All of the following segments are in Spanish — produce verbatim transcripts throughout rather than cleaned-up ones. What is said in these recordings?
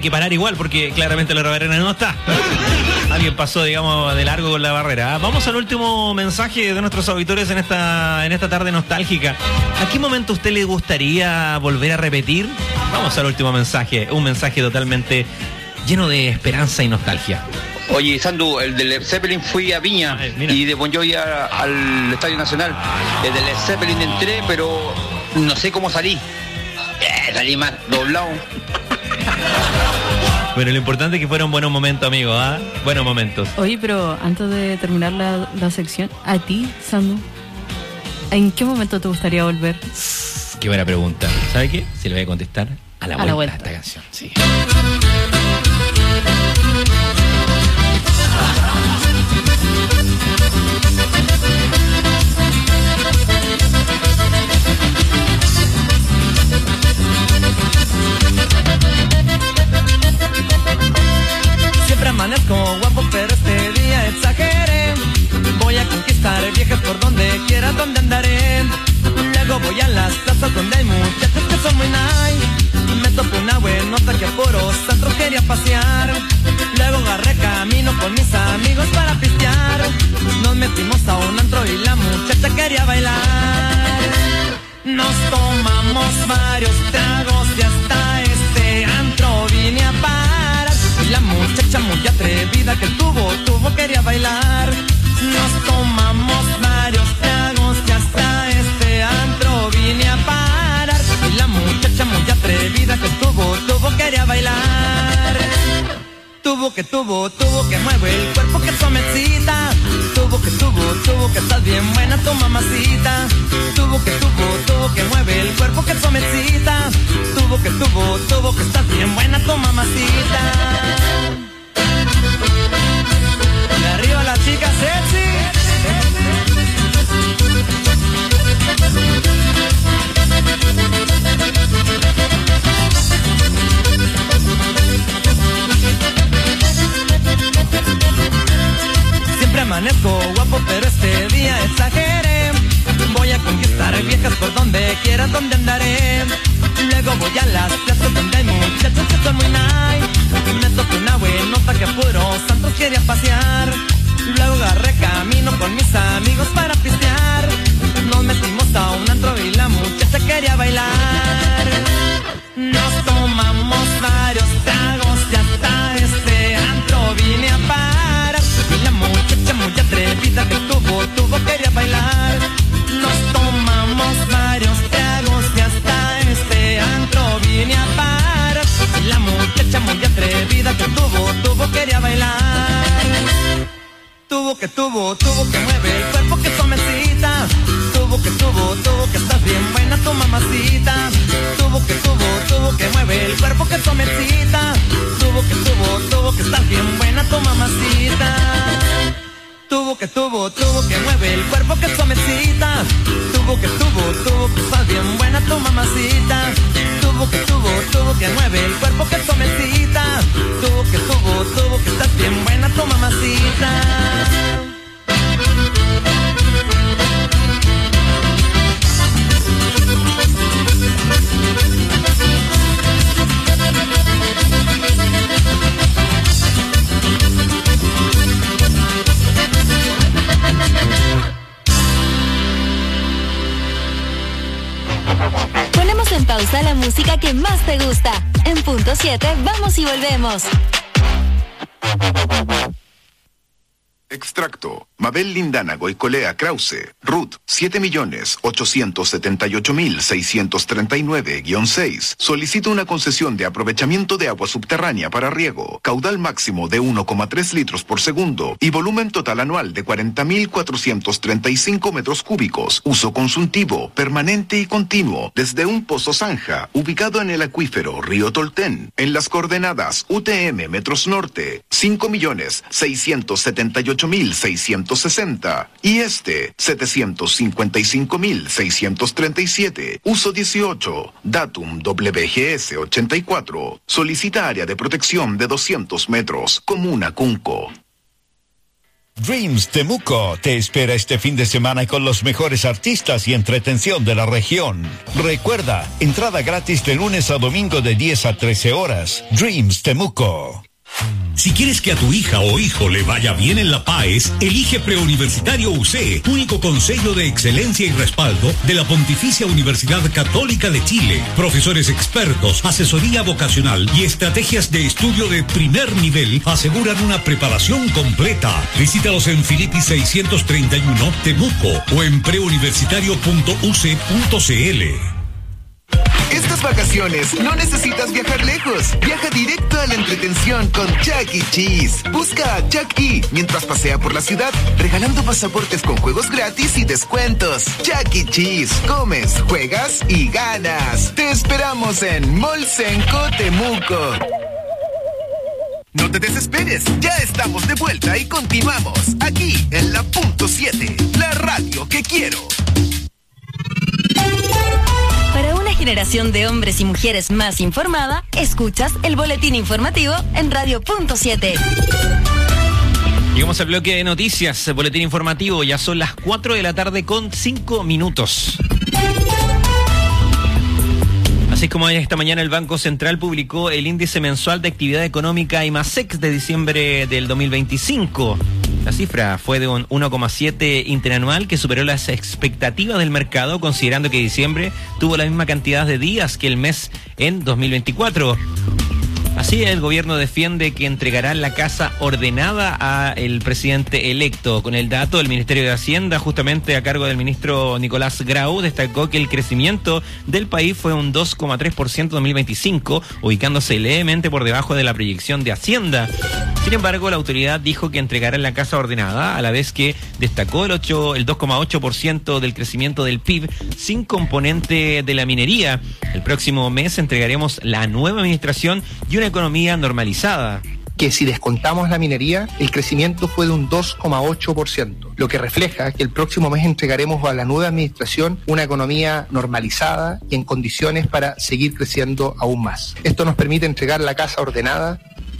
que parar igual, porque claramente la barrera no está. Alguien pasó, digamos, de largo con la barrera. Vamos al último mensaje de nuestros auditores en esta, en esta tarde nostálgica. ¿A qué momento a usted le gustaría volver a repetir? Vamos al último mensaje, un mensaje totalmente lleno de esperanza y nostalgia. Oye, Sandu, el del Led Zeppelin fui a Viña Ay, y de Bon Jovi a, al Estadio Nacional. El del Led Zeppelin entré, pero no sé cómo salí. Eh, salí más doblado. Bueno, lo importante es que fueron buenos momentos, amigo, ¿ah? ¿eh? Buenos momentos. Oye, pero antes de terminar la, la sección, a ti, Sandu, ¿en qué momento te gustaría volver? Qué buena pregunta. ¿Sabe qué? Se le voy a contestar a la, a vuelta, la vuelta a esta canción. Sí. Siempre amanezco guapo, pero este día exageré. Voy a conquistar viejas por donde quiera, donde andaré. Luego voy a las plazas donde hay muchachos que son muy nice. Me topo una buenota que a puros antros quería pasear. Luego agarré camino con mis amigos para pistear. Nos metimos a un antro y la muchacha quería bailar. Nos tomamos varios tragos y hasta este antro vine a parar. Y la muchacha muy atrevida que tuvo, tuvo quería bailar. Nos tomamos varios tragos y hasta este antro vine a parar. Y la muchacha muy atrevida que tuvo, tuvo quería bailar. Tuvo que tuvo, tuvo que mueve el cuerpo que suavecita. Tuvo que tuvo, tuvo que estás bien buena tu mamacita. Tuvo que tuvo, tuvo que mueve el cuerpo que suavecita. Tuvo que tuvo, tuvo que estás bien buena tu mamacita. De arriba la chica sexy. Siempre amanezco guapo, pero este día exageré. Voy a conquistar viejas por donde quiera, donde andaré. Luego voy a las plazas donde hay muchachos que son muy nice. Me tocó una buenota que a puros santos quería pasear. Luego agarré camino con mis amigos para pistear. Nos metimos a un antro y la muchacha quería bailar. Nos tomamos varios tragos y hasta este antro vine a parar. Y la muchacha muy atrevida que tuvo, tuvo quería bailar. Nos tomamos varios tragos y hasta este antro vine a parar. Y la muchacha muy atrevida que tuvo, tuvo quería bailar. Tuvo que tuvo, tuvo que mueve el cuerpo que suavecita. Tuvo que tuvo, tuvo que estás bien buena tu mamacita. Tuvo que tuvo, tuvo que mueve el cuerpo que suavecita. Tuvo que tuvo, tuvo que estás bien buena tu mamacita. Tuvo que tuvo, tuvo que mueve el cuerpo que suavecita. Tuvo que tuvo, tuvo que estás bien buena tu mamacita. Tuvo que tuvo, tuvo que mueve el cuerpo que suavecita. Tuvo que tuvo, tuvo que estás bien buena tu mamacita. Ponemos en pausa la música que más te gusta. En punto siete, vamos y volvemos. Extracto. Mabel Lindana Goicolea Krause. Ruth, siete millones ochocientos setenta y ocho mil seiscientos treinta y nueve guión seis. Solicita una concesión de aprovechamiento de agua subterránea para riego. Caudal máximo de uno coma tres litros por segundo y volumen total anual de cuarenta mil cuatrocientos treinta y cinco metros cúbicos. Uso consultivo, permanente y continuo. Desde un pozo zanja, ubicado en el acuífero Río Tolten. En las coordenadas U T M Metros Norte, cinco millones seiscientos setenta y ocho mil seiscientos sesenta y este setecientos cincuenta y cinco mil seiscientos treinta y siete. Uso dieciocho. Datum W G S ochenta y cuatro. Solicita área de protección de doscientos metros. Comuna Cunco. Dreams Temuco te espera este fin de semana con los mejores artistas y entretención de la región. Recuerda, entrada gratis de lunes a domingo de diez a trece horas. Dreams Temuco. Si quieres que a tu hija o hijo le vaya bien en la PAES, elige Preuniversitario U C, único consejo de excelencia y respaldo de la Pontificia Universidad Católica de Chile. Profesores expertos, asesoría vocacional y estrategias de estudio de primer nivel aseguran una preparación completa. Visítalos en Filippi seiscientos treinta y uno, Temuco, o en preuniversitario punto u c punto c l. Estas vacaciones no necesitas viajar lejos. Viaja directo a la entretención con Chuck E. Cheese. Busca a Chuck E. mientras pasea por la ciudad, regalando pasaportes con juegos gratis y descuentos. Chuck E. Cheese. Comes, juegas y ganas. Te esperamos en Molsenco, Temuco. No te desesperes, ya estamos de vuelta y continuamos aquí en la punto siete, la radio que quiero. Para una generación de hombres y mujeres más informada, escuchas el boletín informativo en Radio Punto siete. Llegamos al bloque de noticias, boletín informativo, ya son las cuatro de la tarde con cinco minutos. Así como esta mañana el Banco Central publicó el índice mensual de actividad económica IMASEC de diciembre del dos mil veinticinco. La cifra fue de un uno coma siete interanual que superó las expectativas del mercado, considerando que diciembre tuvo la misma cantidad de días que el mes en dos mil veinticuatro. Así, el gobierno defiende que entregará la casa ordenada al presidente electo. Con el dato, el Ministerio de Hacienda, justamente a cargo del ministro Nicolás Grau, destacó que el crecimiento del país fue un dos coma tres por ciento en dos mil veinticinco, ubicándose levemente por debajo de la proyección de Hacienda. Sin embargo, la autoridad dijo que entregará la casa ordenada, a la vez que destacó el, ocho, el dos coma ocho por ciento del crecimiento del P I B sin componente de la minería. El próximo mes entregaremos la nueva administración y una economía normalizada. Que si descontamos la minería, el crecimiento fue de un dos coma ocho por ciento, lo que refleja que el próximo mes entregaremos a la nueva administración una economía normalizada y en condiciones para seguir creciendo aún más. Esto nos permite entregar la casa ordenada.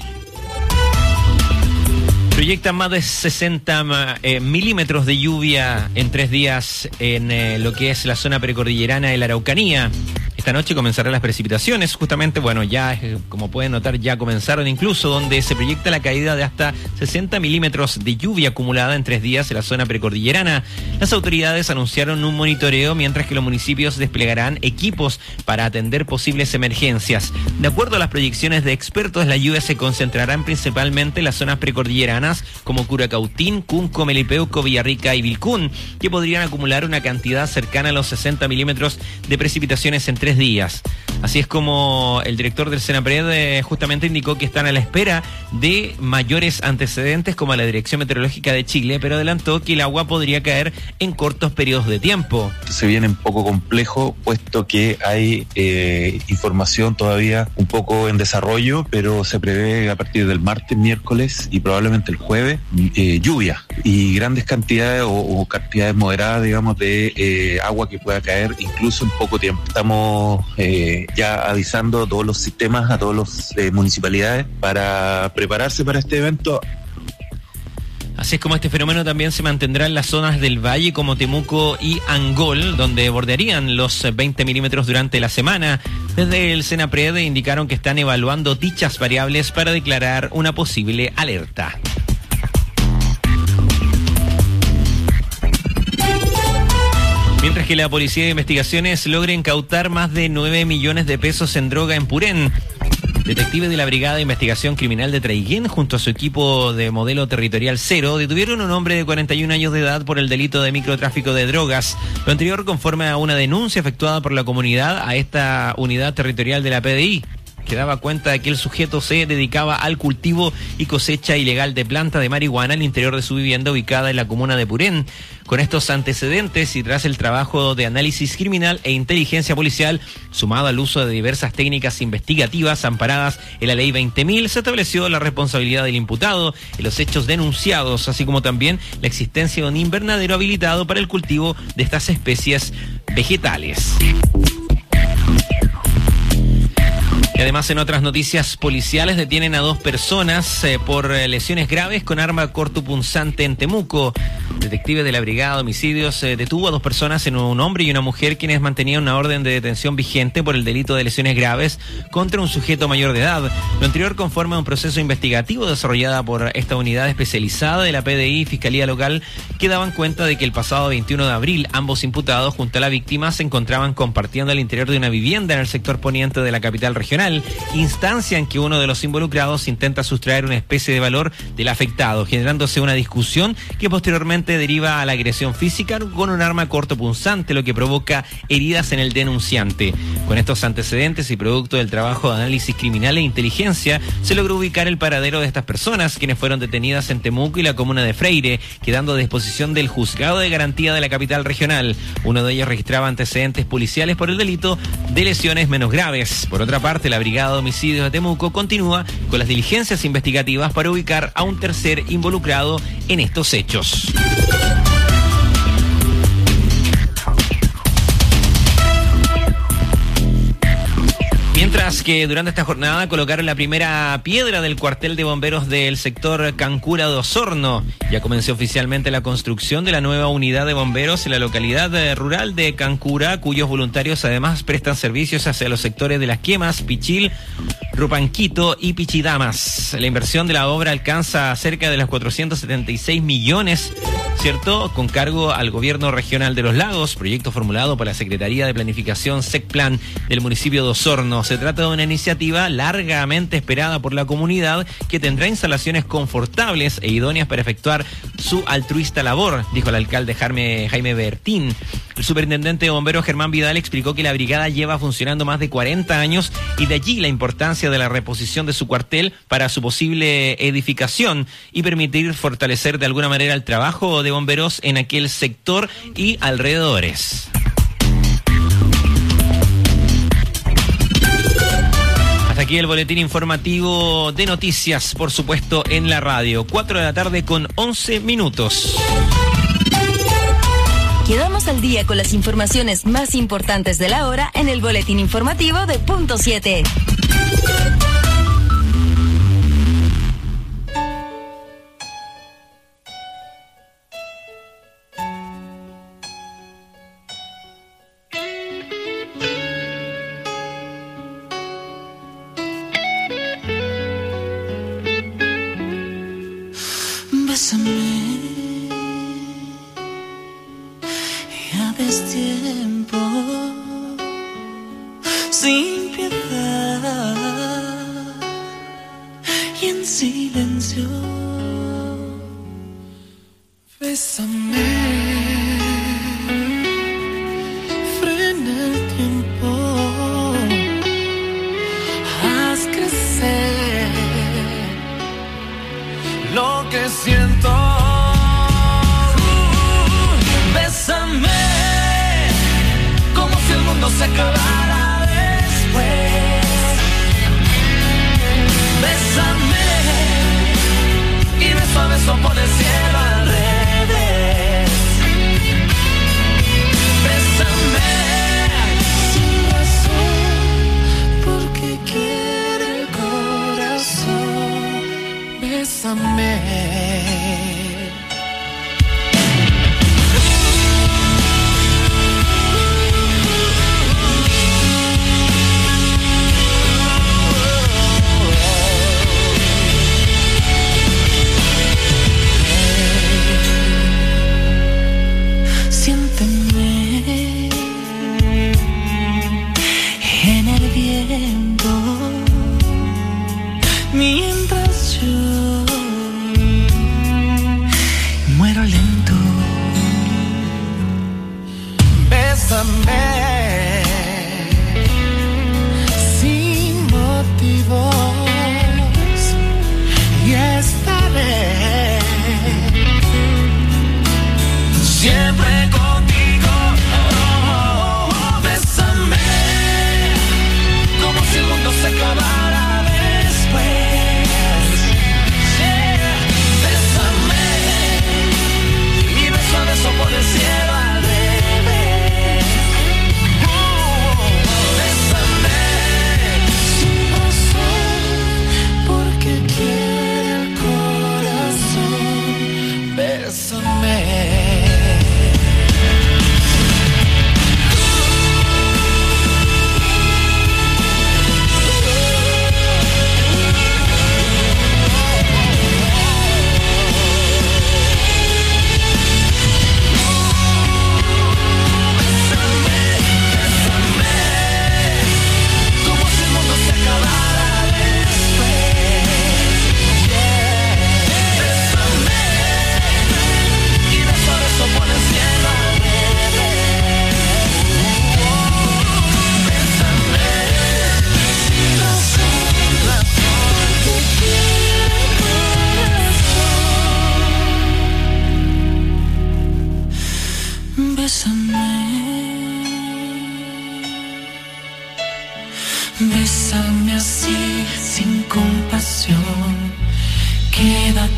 Proyectan más de sesenta eh, milímetros de lluvia en tres días en eh, lo que es la zona precordillerana de la Araucanía. Esta noche comenzarán las precipitaciones, justamente, bueno, ya, eh, como pueden notar, ya comenzaron incluso, donde se proyecta la caída de hasta sesenta milímetros de lluvia acumulada en tres días en la zona precordillerana. Las autoridades anunciaron un monitoreo, mientras que los municipios desplegarán equipos para atender posibles emergencias. De acuerdo a las proyecciones de expertos, la lluvia se concentrará principalmente en las zonas precordilleranas, como Curacautín, Cunco, Melipeuco, Villarrica y Vilcún, que podrían acumular una cantidad cercana a los sesenta milímetros de precipitaciones en tres días. Así es como el director del Senapred eh, justamente indicó que están a la espera de mayores antecedentes como la Dirección Meteorológica de Chile, pero adelantó que el agua podría caer en cortos periodos de tiempo. Se viene un poco complejo, puesto que hay eh, información todavía un poco en desarrollo, pero se prevé a partir del martes, miércoles y probablemente el jueves eh, lluvia y grandes cantidades o, o cantidades moderadas, digamos, de eh, agua que pueda caer incluso en poco tiempo. Estamos eh, ya avisando a todos los sistemas, a todas las eh, municipalidades para prepararse para este evento. Así es como este fenómeno también se mantendrá en las zonas del valle como Temuco y Angol, donde bordearían los veinte milímetros durante la semana. Desde el Senapred indicaron que están evaluando dichas variables para declarar una posible alerta. Mientras que la Policía de Investigaciones logra incautar más de nueve millones de pesos en droga en Purén. Detectives de la Brigada de Investigación Criminal de Traiguén, junto a su equipo de modelo territorial cero, detuvieron a un hombre de cuarenta y un años de edad por el delito de microtráfico de drogas. Lo anterior conforme a una denuncia efectuada por la comunidad a esta unidad territorial de la P D I, que daba cuenta de que el sujeto se dedicaba al cultivo y cosecha ilegal de planta de marihuana al interior de su vivienda ubicada en la comuna de Purén. Con estos antecedentes y tras el trabajo de análisis criminal e inteligencia policial, sumado al uso de diversas técnicas investigativas amparadas en la ley veinte mil, se estableció la responsabilidad del imputado en los hechos denunciados, así como también la existencia de un invernadero habilitado para el cultivo de estas especies vegetales. Y además, en otras noticias policiales, detienen a dos personas eh, por eh, lesiones graves con arma cortopunzante en Temuco. Detectives de la Brigada de Homicidios eh, detuvo a dos personas, en un hombre y una mujer, quienes mantenían una orden de detención vigente por el delito de lesiones graves contra un sujeto mayor de edad. Lo anterior conforme a un proceso investigativo desarrollado por esta unidad especializada de la P D I y Fiscalía Local, que daban cuenta de que el pasado veintiuno de abril ambos imputados junto a la víctima se encontraban compartiendo al interior de una vivienda en el sector poniente de la capital regional, instancia en que uno de los involucrados intenta sustraer una especie de valor del afectado, generándose una discusión que posteriormente deriva a la agresión física con un arma cortopunzante, lo que provoca heridas en el denunciante. Con estos antecedentes y producto del trabajo de análisis criminal e inteligencia, se logró ubicar el paradero de estas personas, quienes fueron detenidas en Temuco y la comuna de Freire, quedando a disposición del juzgado de garantía de la capital regional. Uno de ellos registraba antecedentes policiales por el delito de lesiones menos graves. Por otra parte, la Brigada de Homicidios de Temuco continúa con las diligencias investigativas para ubicar a un tercer involucrado en estos hechos. Mientras que durante esta jornada colocaron la primera piedra del cuartel de bomberos del sector Cancura de Osorno. Ya comenzó oficialmente la construcción de la nueva unidad de bomberos en la localidad rural de Cancura, cuyos voluntarios además prestan servicios hacia los sectores de Las Quemas, Pichil, Rupanquito y Pichidamas. La inversión de la obra alcanza cerca de los cuatrocientos setenta y seis millones, ¿cierto?, con cargo al gobierno regional de Los Lagos, proyecto formulado por la Secretaría de Planificación SECPLAN del municipio de Osorno. Se trata de una iniciativa largamente esperada por la comunidad, que tendrá instalaciones confortables e idóneas para efectuar su altruista labor, dijo el alcalde Jaime, Jaime Bertín. El superintendente de bomberos Germán Vidal explicó que la brigada lleva funcionando más de cuarenta años y de allí la importancia de la reposición de su cuartel para su posible edificación y permitir fortalecer de alguna manera el trabajo de bomberos en aquel sector y alrededores. Hasta aquí el boletín informativo de noticias, por supuesto, en la radio. cuatro de la tarde con once minutos. Quedamos al día con las informaciones más importantes de la hora en el boletín informativo de Punto siete. Bésame, ya destiempo, sin piedad y en silencio. Bésame, frena el tiempo, haz crecer lo que siento. Uh, bésame como si el mundo se acabara después. Bésame y beso a beso por el cielo al revés. Bésame sin razón porque quiere el corazón. Bésame. Siénteme en el viento mientras yo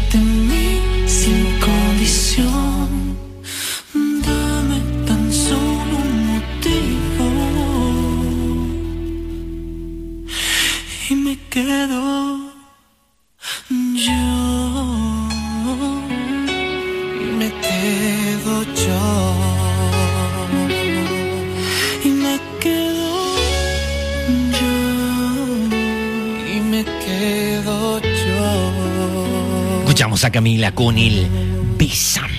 de mí sin condición. Dame tan solo un motivo y me quedo yo, y me quedo yo, y me quedo yo, y me quedo yo. Escuchamos a Camila con el Bésame.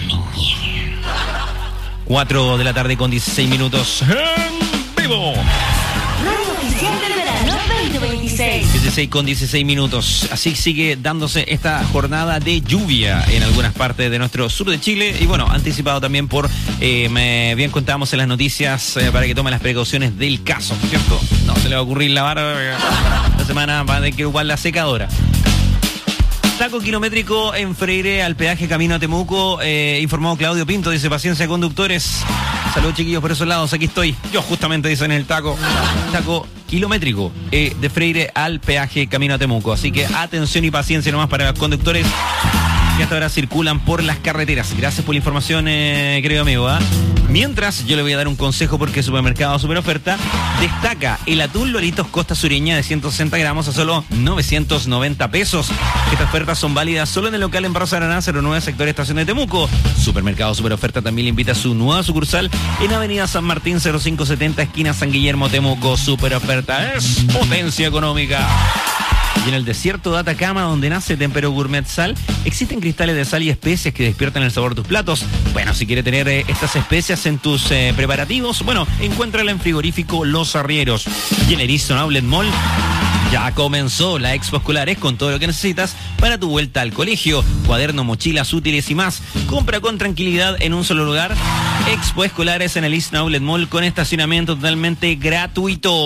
cuatro de la tarde con dieciséis minutos en vivo. Noticias del verano veinte veintiséis. dieciséis con dieciséis minutos. Así sigue dándose esta jornada de lluvia en algunas partes de nuestro sur de Chile. Y bueno, anticipado también por, eh, me, bien contábamos en las noticias, eh, para que tomen las precauciones del caso, ¿cierto? No se le va a ocurrir lavar eh, la semana, va a tener que ocupar la secadora. Taco kilométrico en Freire al peaje camino a Temuco, eh, informó Claudio Pinto, dice paciencia conductores. Saludos chiquillos por esos lados, aquí estoy. Yo justamente dice en el taco. Taco kilométrico eh, de Freire al peaje camino a Temuco. Así que atención y paciencia nomás para los conductores que hasta ahora circulan por las carreteras. Gracias por la información, eh, querido amigo. ¿eh? Mientras, yo le voy a dar un consejo porque Supermercado Super Oferta destaca el atún Loritos Costa Sureña de ciento sesenta gramos a solo novecientos noventa pesos. Estas ofertas son válidas solo en el local en Barros Araná, cero nueve, sector Estación de Temuco. Supermercado Super Oferta también le invita a su nueva sucursal en Avenida San Martín cero cinco setenta, esquina San Guillermo, Temuco. Super Oferta es potencia económica. Y en el desierto de Atacama, donde nace Tempero Gourmet Sal, existen cristales de sal y especias que despiertan el sabor de tus platos. Bueno, si quieres tener eh, estas especias en tus eh, preparativos, bueno, encuéntrala en Frigorífico Los Arrieros. Y en Eriston Outlet Mall ya comenzó la Expo Escolares con todo lo que necesitas para tu vuelta al colegio. Cuadernos, mochilas, útiles y más. Compra con tranquilidad en un solo lugar. Expo Escolares en el Eriston Outlet Mall con estacionamiento totalmente gratuito.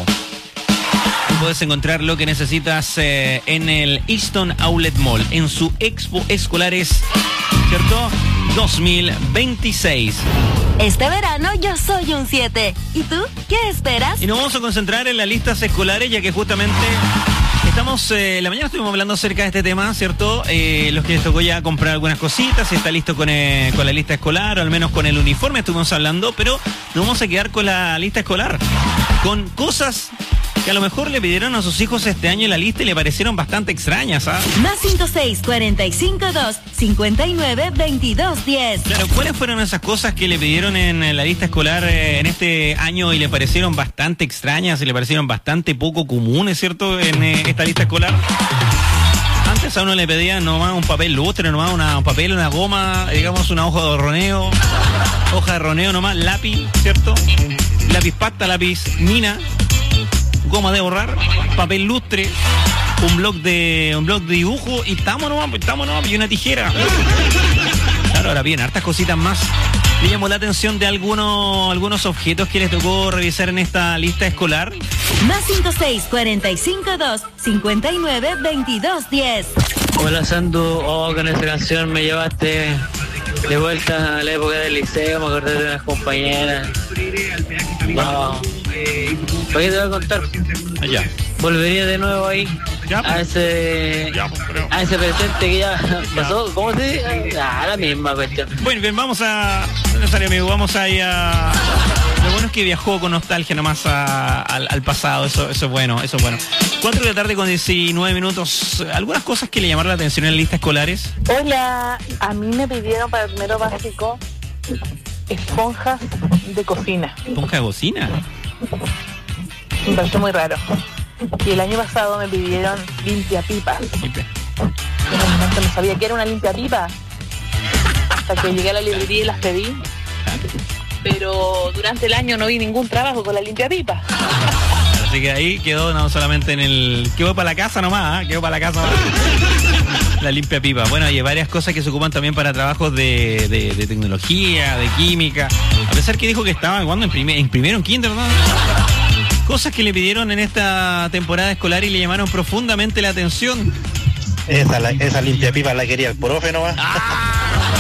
Puedes encontrar lo que necesitas eh, en el Easton Outlet Mall, en su Expo Escolares, ¿cierto? dos mil veintiséis. Este verano yo soy un siete. ¿Y tú? ¿Qué esperas? Y nos vamos a concentrar en las listas escolares, ya que justamente estamos, eh, la mañana estuvimos hablando acerca de este tema, ¿cierto? Eh, los que les tocó ya comprar algunas cositas, si está listo con, eh, con la lista escolar, o al menos con el uniforme estuvimos hablando, pero nos vamos a quedar con la lista escolar, con cosas que a lo mejor le pidieron a sus hijos este año en la lista y le parecieron bastante extrañas, ¿ah? Más cinco seis, cuarenta y cinco dos, cincuenta y nueve, veintidós diez. Claro, ¿cuáles fueron esas cosas que le pidieron en la lista escolar eh, en este año y le parecieron bastante extrañas y le parecieron bastante poco comunes, ¿cierto? En eh, esta lista escolar. Antes a uno le pedían nomás un papel lustre, nomás una, un papel, una goma, digamos una hoja de roneo, hoja de roneo nomás, lápiz, ¿cierto? Lápiz pasta, lápiz mina, goma de borrar, papel lustre, un blog de un blog de dibujo y estamos nomás, estamos nomás, y una tijera. Claro, ahora bien, hartas cositas más. ¿Le llamó la atención de algunos algunos objetos que les tocó revisar en esta lista escolar? Más cinco seis, cuarenta y cinco dos, cincuenta y nueve, veintidós diez. Hola Sandu, oh, con esa canción me llevaste de vuelta a la época del liceo, me acordé de unas compañeras. No. ¿Para qué te voy a contar? Allá. Volvería de nuevo ahí. Ya, a ese ya, a ese presente que ya, ya pasó. ¿Cómo se dice? Ah, la misma cuestión. Bueno, bien, vamos a... No necesario, amigo, vamos a ir a... Lo bueno es que viajó con nostalgia nomás a, al, al pasado, eso, eso es bueno, eso es bueno. cuatro de la tarde con diecinueve minutos. ¿Algunas cosas que le llamaron la atención en las listas escolares? Hola, a mí me pidieron para el primero básico esponjas de cocina. ¿Esponja de cocina? Me pareció muy raro. Y el año pasado me pidieron limpiapipas. En el momento no sabía que era una limpiapipa. Hasta que llegué a la librería y las pedí. Pero durante el año no vi ningún trabajo con la limpiapipa. Así que ahí quedó no solamente en el... Quedó para la casa nomás, ¿eh? Quedó para la casa nomás. La limpia pipa. Bueno, hay varias cosas que se ocupan también para trabajos de, de, de tecnología, de química. A pesar que dijo que estaba cuando en, primer, en primero, en kinder, ¿no? Cosas que le pidieron en esta temporada escolar y le llamaron profundamente la atención. Esa, la, esa limpia pipa la quería el profe nomás. ¡Ah!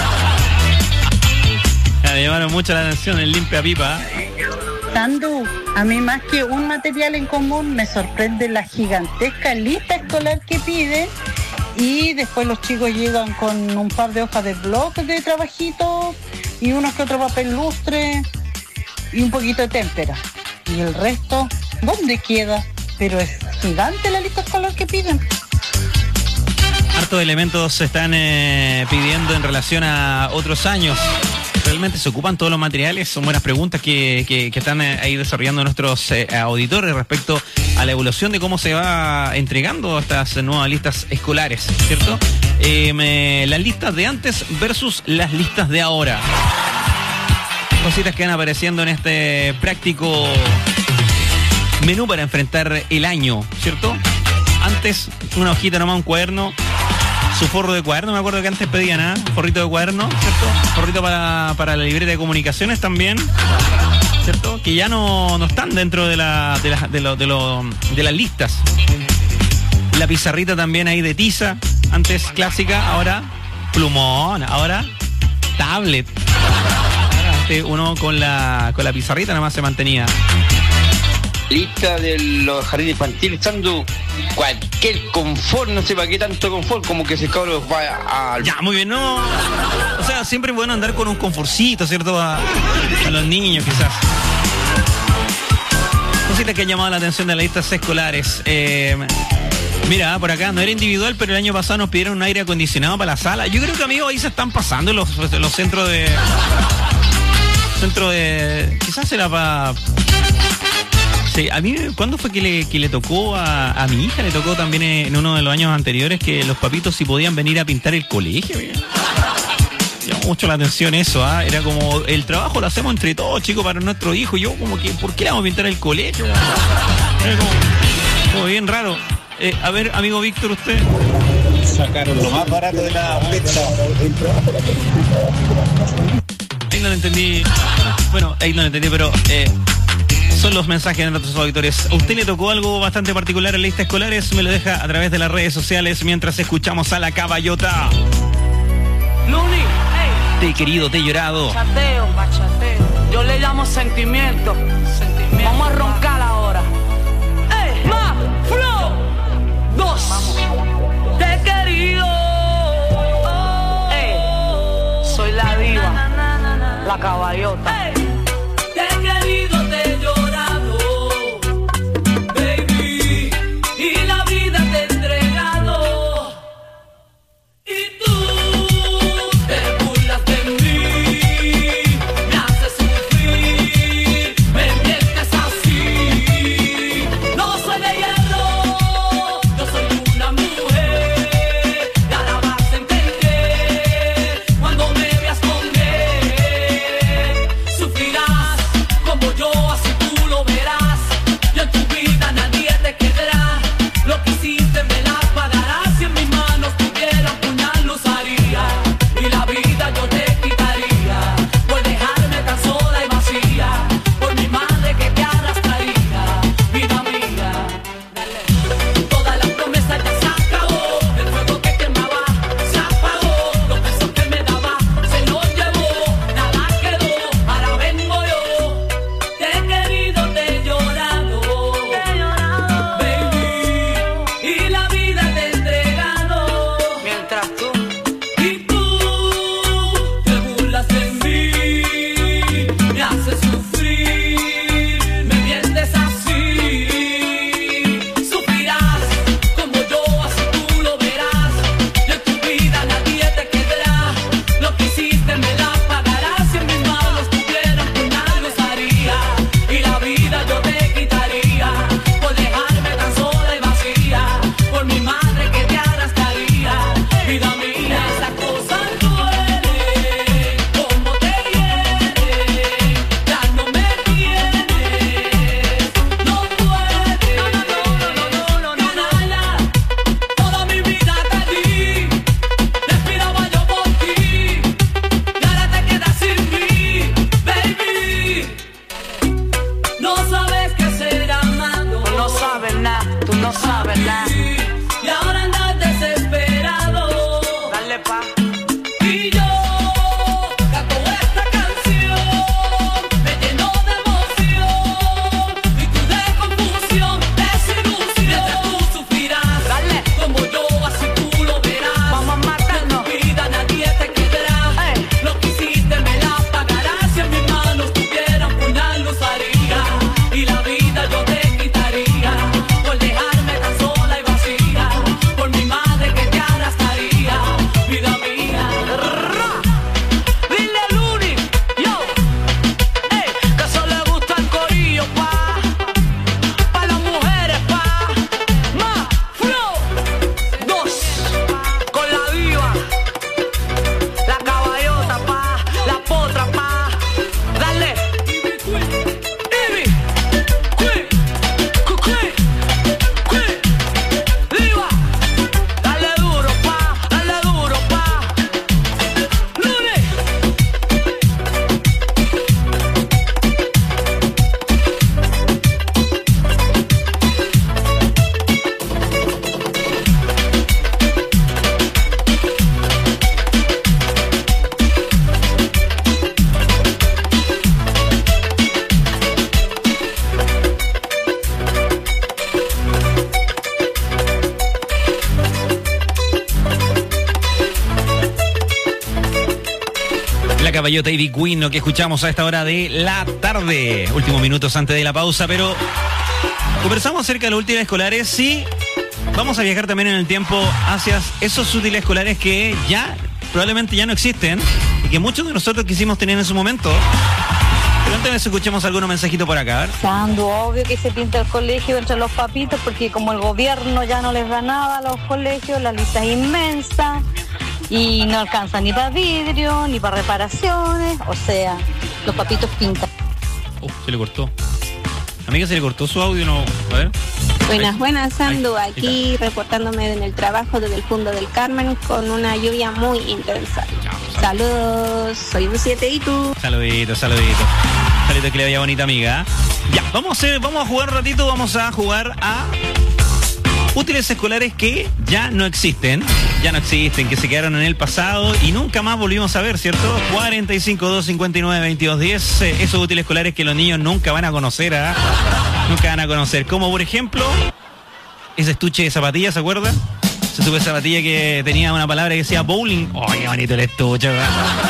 Le llamaron mucho la atención el limpia pipa. Sandu, a mí más que un material en común me sorprende la gigantesca lista escolar que piden y después los chicos llegan con un par de hojas de bloques de trabajito y unos que otro papel lustre y un poquito de témpera. Y el resto, ¿dónde queda? Pero es gigante la lista escolar que piden. Hartos elementos se están eh, pidiendo en relación a otros años. ¿Realmente se ocupan todos los materiales? Son buenas preguntas que, que, que están eh, ahí desarrollando nuestros eh, auditores respecto a la evolución de cómo se va entregando estas nuevas listas escolares, ¿cierto? Eh, me, las listas de antes versus las listas de ahora. Cositas que van apareciendo en este práctico menú para enfrentar el año, ¿cierto? Antes, una hojita nomás, un cuaderno, su forro de cuaderno, me acuerdo que antes pedían, ¿ah? ¿eh? Forrito de cuaderno, ¿cierto? Forrito para, para la libreta de comunicaciones también, ¿cierto? Que ya no, no están dentro de, la, de, la, de, lo, de, lo, de las listas. La pizarrita también ahí de tiza, antes clásica, ahora plumón, ahora tablet. Ahora, antes uno con la, con la pizarrita nada más se mantenía. Lista de los jardines infantiles, estando cualquier confort, no sé para qué tanto confort, como que ese cabro va a... Ya, muy bien, no. O sea, siempre es bueno andar con un confortcito, ¿cierto? A, a los niños, quizás. Cositas que han llamado la atención de las listas escolares. Eh, mira, por acá, no era individual, pero el año pasado nos pidieron un aire acondicionado para la sala. Yo creo que, amigos, ahí se están pasando los, los centros de... Centro de... Quizás era para... Sí, a mí, ¿cuándo fue que le, que le tocó a, a mi hija? Le tocó también en uno de los años anteriores que los papitos si podían venir a pintar el colegio. Me llamó mucho la atención eso, ¿ah? ¿eh? Era como, el trabajo lo hacemos entre todos, chicos, para nuestro hijo. Yo como que, ¿por qué le vamos a pintar el colegio? Era como, como bien raro. Eh, a ver, amigo Víctor, usted... Sacaron lo más barato de la fecha. Ahí no lo entendí. Bueno, ahí no lo entendí, pero... Eh, son los mensajes de nuestros auditores. ¿A usted le tocó algo bastante particular en listas escolares? Me lo deja a través de las redes sociales mientras escuchamos a la caballota. Luni, hey. Te he querido, te he llorado. Bachateo, bachateo. Yo le llamo sentimiento. Sentimiento. Vamos a roncar ahora. ¡Ey! ¡Más! ¡Flow! ¡Dos! Vamos. Te he querido. ¡Ey! Soy la diva. La caballota. ¡Ey! Te he querido, te he llorado. Sufrir Caballota y Big Queen, lo que escuchamos a esta hora de la tarde. Últimos minutos antes de la pausa, pero conversamos acerca de los útiles escolares. Sí, vamos a viajar también en el tiempo hacia esos útiles escolares que ya probablemente ya no existen y que muchos de nosotros quisimos tener en su momento. Pero antes escuchemos algunos mensajitos por acá. Sando, obvio que se pinta el colegio entre los papitos, porque como el gobierno ya no les da nada a los colegios, la lista es inmensa y no alcanza ni para vidrio, ni para reparaciones, o sea, los papitos pintan. Oh, se le cortó. Amiga, se le cortó su audio, ¿no? A ver. Buenas, buenas, Sandu, aquí reportándome en el trabajo desde el Fundo del Carmen con una lluvia muy intensa. Saludos, soy un siete y tú. Saludito, saludito. Saludito, que le vaya bonita, amiga. Ya, vamos a, hacer, vamos a jugar un ratito, vamos a jugar a útiles escolares que ya no existen, ya no existen, que se quedaron en el pasado y nunca más volvimos a ver, ¿cierto? cuarenta y cinco, dos cincuenta y nueve, veintidós diez, eh, esos útiles escolares que los niños nunca van a conocer, ¿eh? Nunca van a conocer, como por ejemplo, ese estuche de zapatillas, ¿se acuerdan? Ese estuche de zapatilla que tenía una palabra que decía bowling. ¡Oh, qué bonito el estuche! ¿Verdad?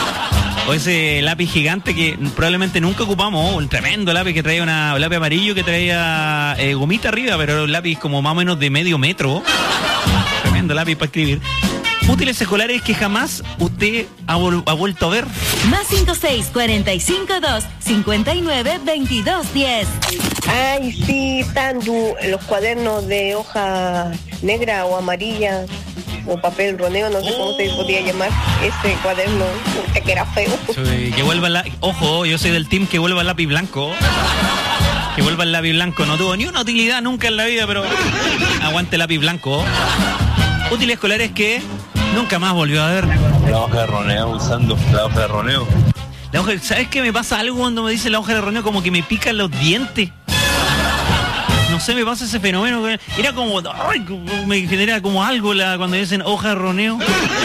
O ese lápiz gigante que probablemente nunca ocupamos, un tremendo lápiz que traía una, un lápiz amarillo que traía eh, gomita arriba, pero era un lápiz como más o menos de medio metro. Tremendo lápiz para escribir. Útiles escolares que jamás usted ha, vol- ha vuelto a ver. Más cinco seis, cuarenta y cinco, dos, cincuenta y nueve, veintidós diez. Ay, sí, Sandu, los cuadernos de hoja negra o amarilla o papel roneo, no sé oh. cómo se podía llamar ese cuaderno, que era feo. Sí, que vuelva la... Ojo, yo soy del team que vuelva el lápiz blanco. Que vuelva el lápiz blanco. No tuvo ni una utilidad nunca en la vida, pero aguante el lápiz blanco. Útiles escolares que nunca más volvió a ver. La hoja de roneo, usando la hoja de roneo. La hoja, ¿sabes qué me pasa algo cuando me dice la hoja de roneo? Como que me pican los dientes. No sé, me pasa ese fenómeno. Era como, ay, me genera como algo la, cuando dicen hoja de roneo.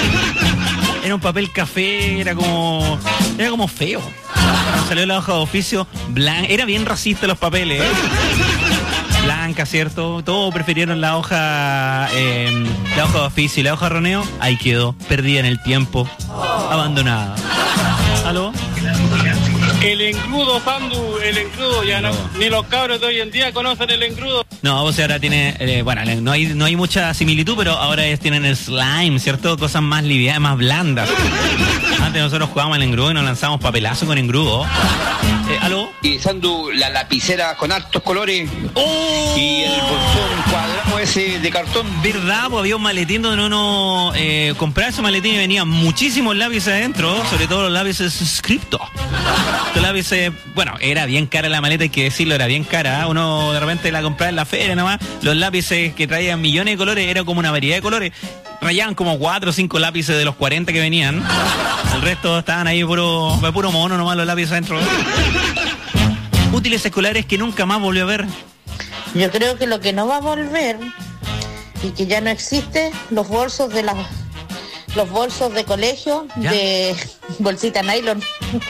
Era un papel café, era como, era como feo. Cuando salió la hoja de oficio blanca, era bien racista los papeles, ¿eh? Blanca, ¿cierto? Todos prefirieron la hoja, eh, la hoja de oficio y la hoja de roneo. Ahí quedó, perdida en el tiempo, abandonada. ¿Aló? El engrudo, Sandu, el engrudo, ya no, ni los cabros de hoy en día conocen el engrudo. No, o sea, ahora tiene, eh, bueno, no hay, no hay mucha similitud, pero ahora ellos tienen el slime, ¿cierto? Cosas más livianas, más blandas. Antes nosotros jugábamos al engrudo y nos lanzábamos papelazo con engrudo. Eh, ¿Aló? Y Sandu, la lapicera con altos colores. ¡Oh! Y el bolsón cuadrado ese de cartón. ¿Verdad? Pues había un maletín donde uno eh, compraba ese maletín y venían muchísimos lápices adentro, sobre todo los lápices Scripto. Los lápices, bueno, era bien cara la maleta, hay que decirlo, era bien cara. ¿eh? Uno de repente la compraba en la feria nomás. Los lápices que traían millones de colores, era como una variedad de colores. Rayaban como cuatro o cinco lápices de los cuarenta que venían. El resto estaban ahí puro, puro mono nomás los lápices adentro. Útiles escolares que nunca más volvió a ver. Yo creo que lo que no va a volver y que ya no existe, los bolsos de las los bolsos de colegio, ¿ya? De bolsita nylon.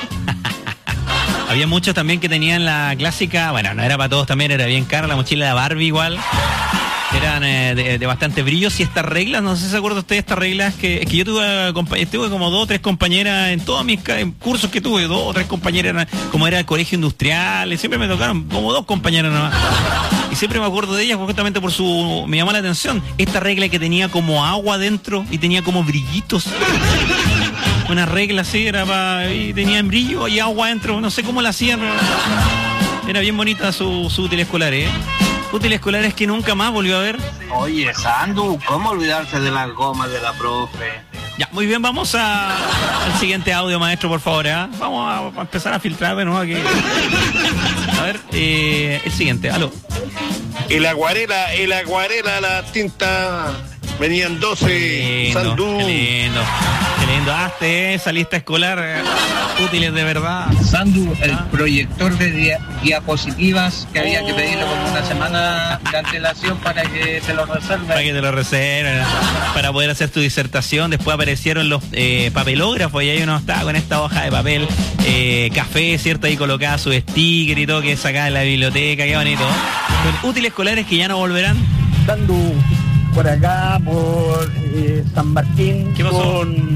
Había muchos también que tenían la clásica, bueno, no era para todos también, era bien cara, la mochila de Barbie igual. Eran eh, de, de bastante brillo. Y estas reglas, no sé si se acuerdan ustedes de estas reglas, que, que yo tuve, tuve como dos o tres compañeras en todos mis cursos que tuve, dos o tres compañeras, como era el colegio industrial, y siempre me tocaron como dos compañeras nomás. Y siempre me acuerdo de ellas justamente por su, me llamó la atención, esta regla que tenía como agua dentro y tenía como brillitos. Una regla así, era para, y tenía brillo y agua dentro, no sé cómo la hacían, pero era bien bonita su, su útil escolar, ¿eh? Útiles escolares que nunca más volvió a ver. Oye, Sandu, ¿cómo olvidarse de las gomas de la profe? Ya, muy bien, vamos a, al siguiente audio, maestro, por favor, ¿eh? Vamos a, a empezar a filtrar de nuevo aquí. A ver, eh, el siguiente, aló. El acuarela, el acuarela, la tinta, venían doce, Sandu. Qué lindo, qué lindo, hazte esa lista escolar, eh, útiles de verdad. Sandu, el ¿Ah? proyector de dia- diapositivas que había oh. que pedirlo con una semana de antelación para que te lo reserven. Para que te lo reserven, para poder hacer tu disertación. Después aparecieron los eh, papelógrafos y ahí uno estaba con esta hoja de papel, eh, café, ¿cierto? Ahí colocaba su sticker y todo que sacaba de la biblioteca, qué bonito. Con útiles escolares que ya no volverán. Sandu, por acá, por eh, San Martín, ¿qué pasó? Con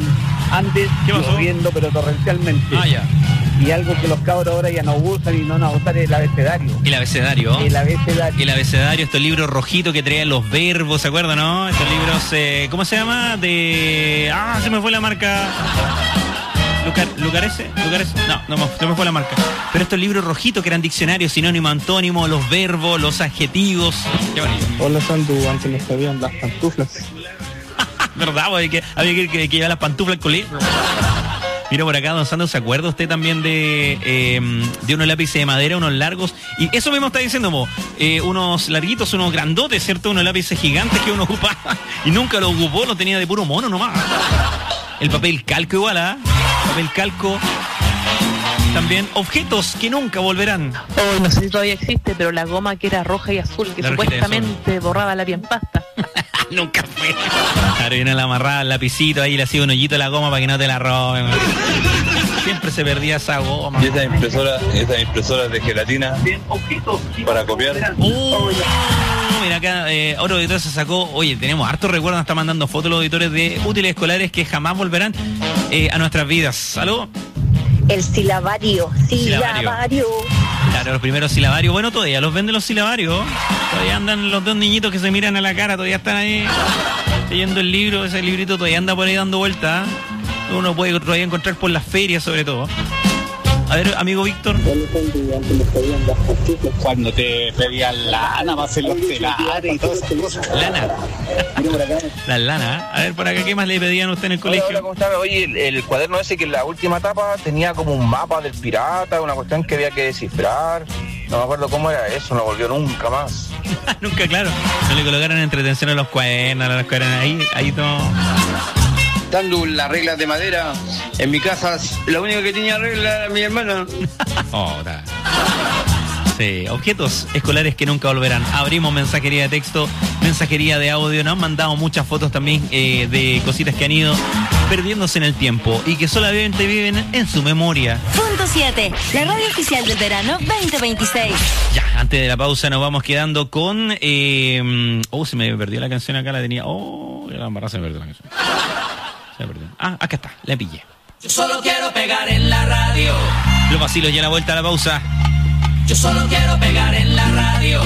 Andes lloviendo, pero torrencialmente. Ah, ya. Y algo que los cabros ahora ya no usan y no nos usan es el abecedario. El abecedario. El abecedario. El abecedario, estos libros rojitos que traían los verbos, ¿se acuerdan, no? Estos libros, eh, ¿cómo se llama? De... Ah, se me fue la marca... Lucar, ¿Lucarese? ¿Lucarese? No, no, no me fue la marca. Pero estos libros rojitos que eran diccionarios, sinónimo, antónimo, los verbos, los adjetivos. Qué bonito. Hola, Sandu, antes nos sabían las pantuflas. ¿Verdad? Había que, había que, que, que llevar las pantuflas al colegio. Mira por acá, don Sandro, ¿se acuerda usted también de eh, de unos lápices de madera, unos largos? Y eso mismo está diciendo, mo, eh, unos larguitos, unos grandotes, ¿cierto? Unos lápices gigantes que uno ocupaba y nunca lo ocupó, lo tenía de puro mono nomás. El papel calco igual, ¿ah? ¿eh? Papel calco. También objetos que nunca volverán. Oh, no sé si todavía existe, pero la goma que era roja y azul, que la supuestamente borraba la bien pasta. Nunca fue. Claro, viene la amarrada, el lapicito ahí, le hacía un hoyito a la goma para que no te la roben. Siempre se perdía esa goma. Y esas impresoras, esas impresoras de gelatina para copiar. Uh, mira acá, eh, otro auditor se sacó. Oye, tenemos hartos recuerdos, nos está mandando fotos los auditores de útiles escolares que jamás volverán eh, a nuestras vidas. ¿Salud? El silabario, silabario. silabario. Claro, los primeros silabarios. Bueno, todavía los venden los silabarios. Todavía andan los dos niñitos que se miran a la cara, todavía están ahí leyendo el libro, ese librito todavía anda por ahí dando vueltas. Uno puede todavía encontrar por las ferias, sobre todo. A ver, amigo Víctor. Cuando te pedían lana para hacer los telares y todas esas cosas. Lana. La lana. A ver, por acá, ¿qué más le pedían a usted en el colegio? Hola, ¿cómo está? Oye, el, el cuaderno ese que en la última etapa tenía como un mapa del pirata, una cuestión que había que descifrar. No me acuerdo cómo era eso, no volvió nunca más. Nunca, claro. No le colocaron entretención a los cuadernos, a los cuadernos. Ahí, ahí todo... Dando las reglas de madera. En mi casa, la única que tenía regla era mi hermana. Oh, sí, objetos escolares que nunca volverán. Abrimos mensajería de texto, mensajería de audio. Nos han mandado muchas fotos también eh, de cositas que han ido perdiéndose en el tiempo y que solamente viven en su memoria. Punto siete, la radio oficial del verano veinte veintiséis. Ya, antes de la pausa nos vamos quedando con... Eh, oh, se me perdió la canción acá, la tenía... Oh, la embarrada, se me perdió la canción. Ah, acá está, la pillé. Yo solo quiero pegar en la radio. Los vacilos ya la vuelta a la pausa. Yo solo quiero pegar en la radio.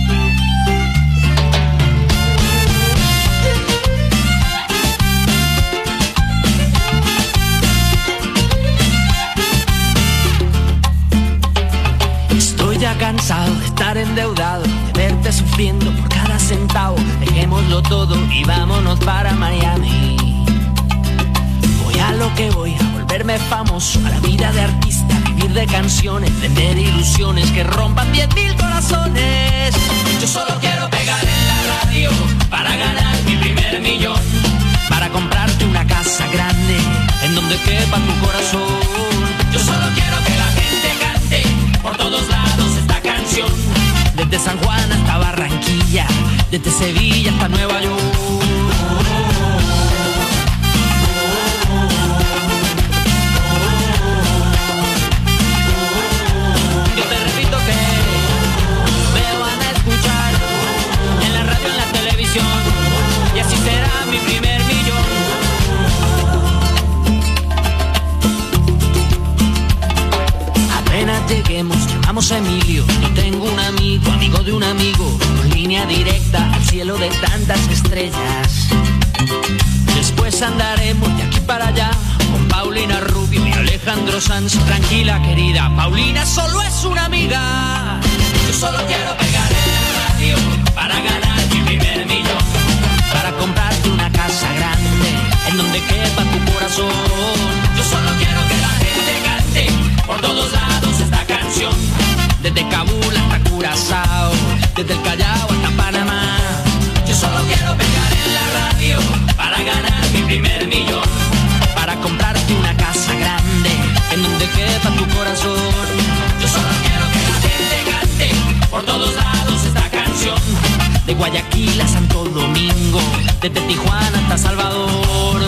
Estoy ya cansado de estar endeudado, de verte sufriendo por cada centavo. Dejémoslo todo y vámonos para Miami. Voy a lo que voy, a volverme famoso, a la vida de artista, vivir de canciones, vender ilusiones que rompan diez mil corazones. Yo solo quiero pegar en la radio para ganar mi primer millón, para comprarte una casa grande en donde quepa tu corazón. Yo solo quiero que la gente cante por todos lados esta canción, desde San Juan hasta Barranquilla, desde Sevilla hasta Nueva York. Y así será mi primer millón. Apenas lleguemos, llamamos a Emilio. Yo tengo un amigo, amigo de un amigo, con línea directa al cielo de tantas estrellas. Después andaremos de aquí para allá con Paulina Rubio y Alejandro Sanz. Tranquila, querida, Paulina solo es una amiga. Yo solo quiero pegar en la radio para ganar mi primer millón, para comprarte una casa grande en donde quepa tu corazón. Yo solo quiero que la gente cante por todos lados esta canción, desde Kabul hasta Curazao, desde el Callao hasta Panamá. Yo solo quiero pegar en la radio para ganar mi primer millón, para comprarte una casa grande en donde quepa tu corazón. Yo solo quiero que la gente cante por todos lados esta canción, de Guayaquil a Santo Domingo, desde Tijuana hasta Salvador.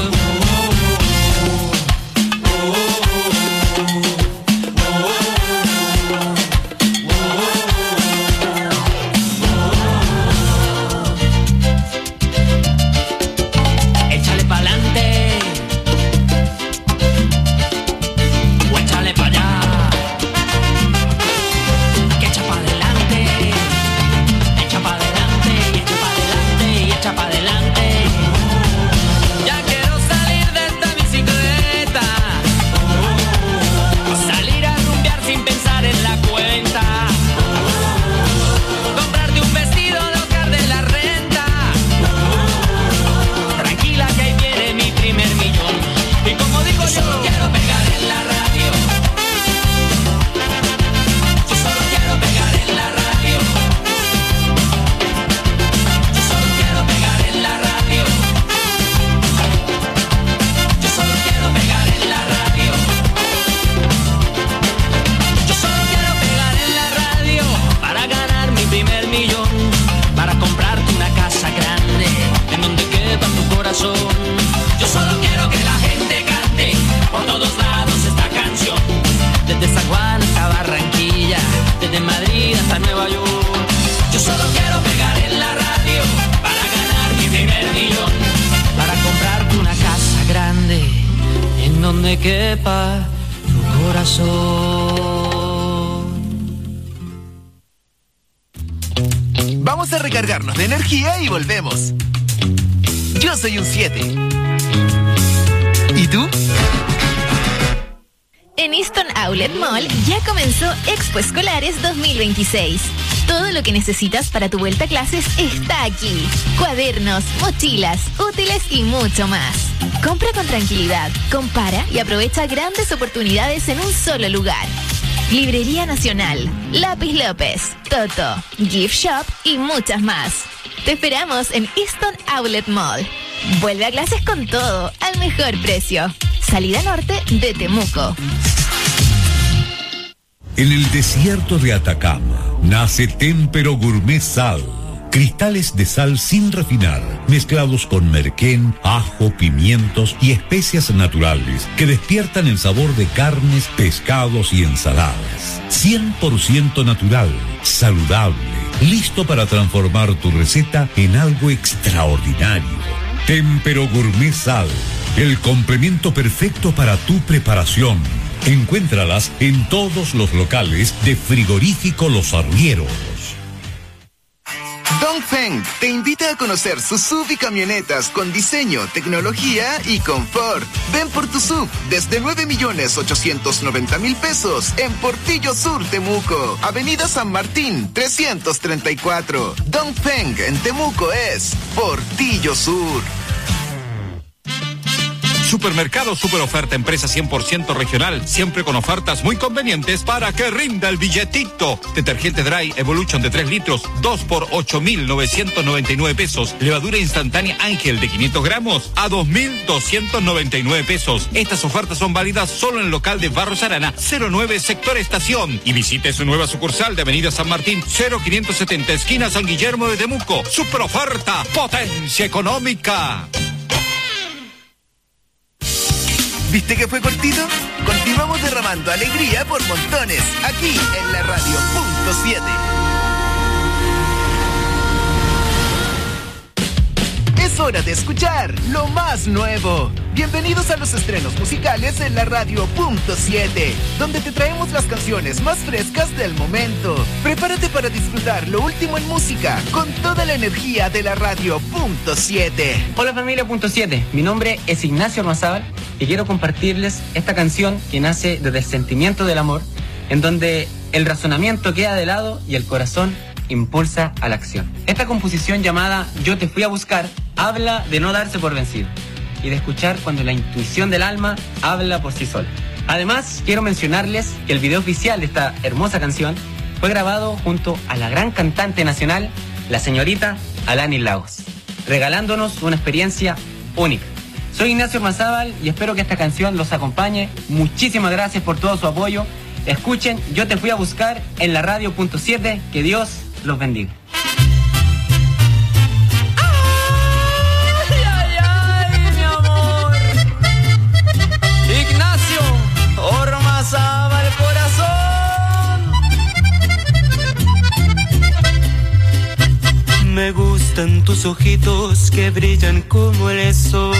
donde quepa tu corazón. Vamos a recargarnos de energía y volvemos. Yo soy un siete. ¿Y tú? En Easton Outlet Mall ya comenzó Expo Escolares dos mil veintiséis. Todo lo que necesitas para tu vuelta a clases está aquí. Cuadernos, mochilas, útiles y mucho más. Compra con tranquilidad, compara y aprovecha grandes oportunidades en un solo lugar. Librería Nacional, Lápiz López, Toto, Gift Shop y muchas más. Te esperamos en Easton Outlet Mall. Vuelve a clases con todo, al mejor precio. Salida norte de Temuco. En el desierto de Atacama nace Témpero Gourmet Sal. Cristales de sal sin refinar, mezclados con merquén, ajo, pimientos y especias naturales que despiertan el sabor de carnes, pescados y ensaladas. cien por ciento natural, saludable, listo para transformar tu receta en algo extraordinario. Témpero Gourmet Sal, el complemento perfecto para tu preparación. Encuéntralas en todos los locales de Frigorífico Los Arrieros. Dongfeng te invita a conocer sus S U V y camionetas con diseño, tecnología y confort. Ven por tu S U V desde nueve millones ochocientos noventa mil pesos en Portillo Sur, Temuco. Avenida San Martín, trescientos treinta y cuatro. Dongfeng en Temuco es Portillo Sur. Supermercado Super Oferta, empresa cien por ciento regional, siempre con ofertas muy convenientes para que rinda el billetito. Detergente Dry Evolution de tres litros, dos por ocho mil novecientos noventa y nueve pesos. Levadura instantánea Ángel de quinientos gramos a dos mil doscientos noventa y nueve pesos. Estas ofertas son válidas solo en el local de Barros Arana, cero nueve Sector Estación. Y visite su nueva sucursal de Avenida San Martín, cero quinientos setenta, esquina San Guillermo de Temuco. Super Oferta, potencia económica. ¿Viste que fue cortito? Continuamos derramando alegría por montones, aquí en la radio punto siete. Es hora de escuchar lo más nuevo. Bienvenidos a los estrenos musicales en la radio punto siete, donde te traemos las canciones más frescas del momento. Prepárate para disfrutar lo último en música con toda la energía de la radio punto siete. Hola familia punto siete, mi nombre es Ignacio Armazábal y quiero compartirles esta canción que nace desde el sentimiento del amor, en donde el razonamiento queda de lado y el corazón impulsa a la acción. Esta composición llamada Yo te fui a buscar habla de no darse por vencido y de escuchar cuando la intuición del alma habla por sí sola. Además, quiero mencionarles que el video oficial de esta hermosa canción fue grabado junto a la gran cantante nacional, la señorita Alanis Lagos, regalándonos una experiencia única. Soy Ignacio Armazábal y espero que esta canción los acompañe. Muchísimas gracias por todo su apoyo. Escuchen Yo te fui a buscar en la radio punto siete. Que Dios los bendiga. Ay, ay, ay, mi amor. Ignacio Ormazábal el corazón. Me gustan tus ojitos que brillan como el sol.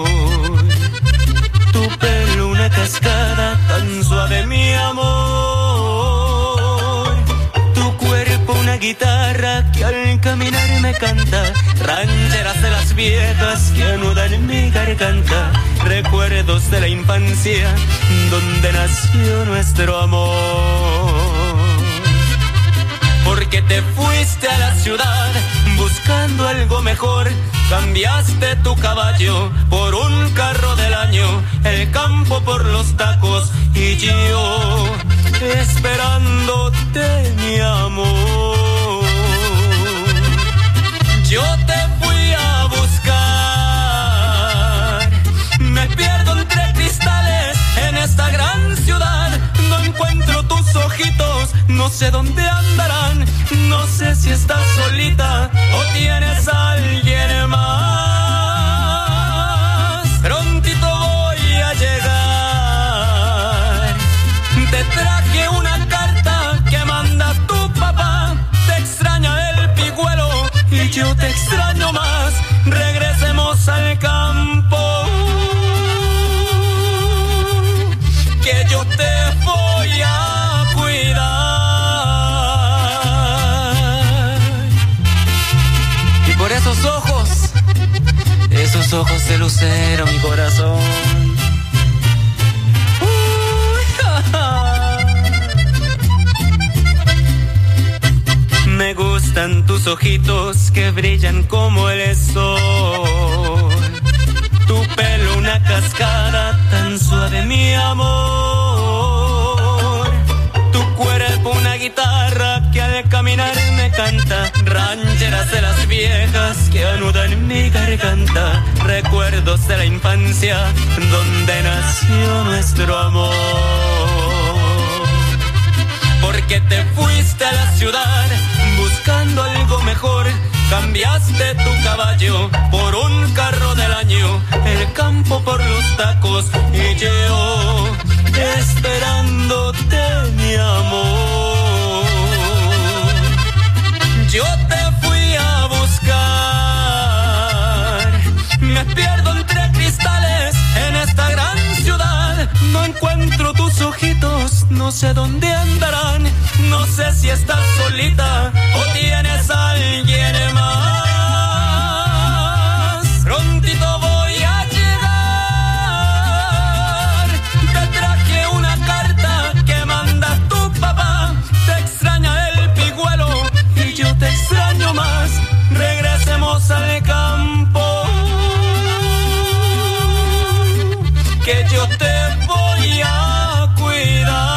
Tu pelo una cascada tan suave, mi amor. Tu cuerpo una guitarra que al caminar me canta. Rancheras de las viejas que anudan en mi garganta. Recuerdos de la infancia donde nació nuestro amor. Porque te fuiste a la ciudad buscando algo mejor. Cambiaste tu caballo por un carro del año, el campo por los tacos y yo esperándote, mi amor. Yo te fui a buscar, me pierdo entre cristales en esta gran ciudad. No encuentro tus ojitos, no sé dónde andarán. No sé si estás solita o tienes a alguien más. Prontito voy a llegar. Te traje una carta que manda tu papá. Te extraña el pigüelo y yo te extraño más. Regresemos al campo. ojos de lucero, mi corazón. Me gustan tus ojitos que brillan como el sol. Tu pelo una cascada tan suave, mi amor. Tu cuerpo una guitarra que al caminar me canta. Rancheras de las viejas que anudan mi garganta. Recuerdos de la infancia donde nació nuestro amor. Porque te fuiste a la ciudad buscando algo mejor. Cambiaste tu caballo por un carro del año, el campo por los tacos y yo esperándote, mi amor. Yo te fui a buscar, me pierdo entre cristales en esta gran ciudad. No encuentro tus ojitos, no sé dónde andarán. No sé si estás solita o tienes a alguien más. Prontito voy a llegar. Te traje una carta que manda tu papá. Te extraña el pigüelo y yo te extraño más. Regresemos al campo, que yo te voy a cuidar.